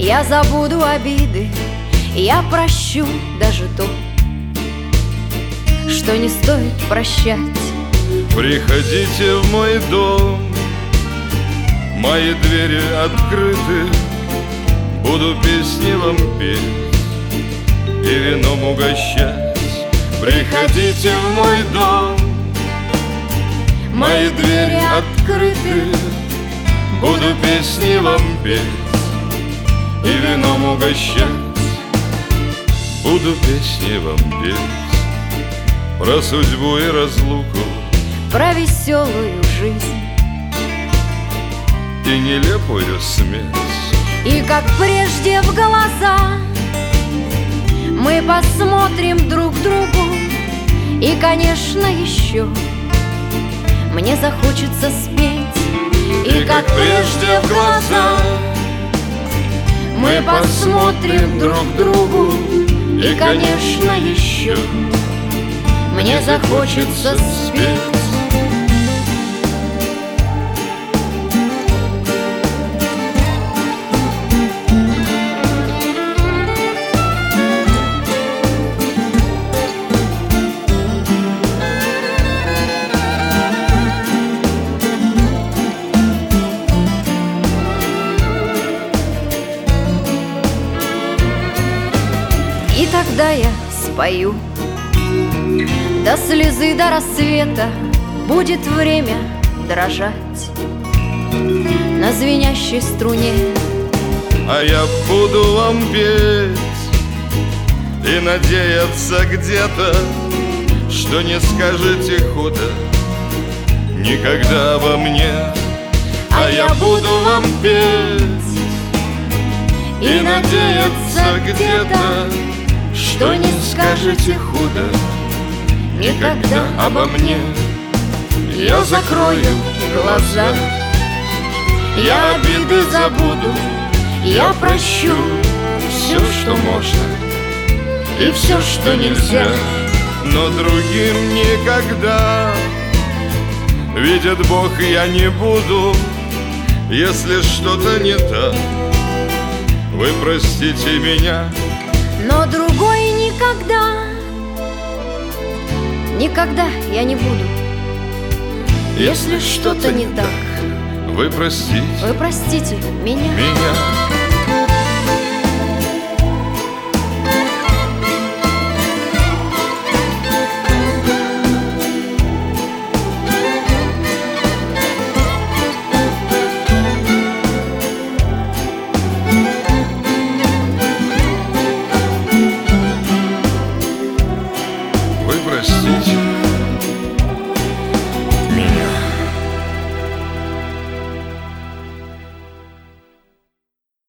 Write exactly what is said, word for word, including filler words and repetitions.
Я забуду обиды, я прощу даже то, что не стоит прощать. Приходите в мой дом, мои двери открыты, буду песни вам петь и вином угощать. Приходите в мой дом, мои двери открыты, буду песни вам петь и вином угощать. Буду песни вам петь про судьбу и разлуку, про веселую жизнь и нелепую смерть. И как прежде в глаза мы посмотрим друг другу, и, конечно, еще мне захочется спеть. И как прежде в глаза мы посмотрим друг другу, и, конечно, еще мне захочется спеть. И тогда я спою до слезы, до рассвета. Будет время дрожать на звенящей струне. А я буду вам петь и надеяться где-то, что не скажете худо никогда обо мне. А я буду вам петь и надеяться где-то, что не скажете худо никогда обо мне. Я закрою глаза, я обиды забуду, я прощу все, что можно, и все, что нельзя, но другим никогда. Видит Бог, я не буду, если что-то не так, вы простите меня. Но другой никогда, никогда я не буду, если что-то не так, вы простите вы простите меня. меня.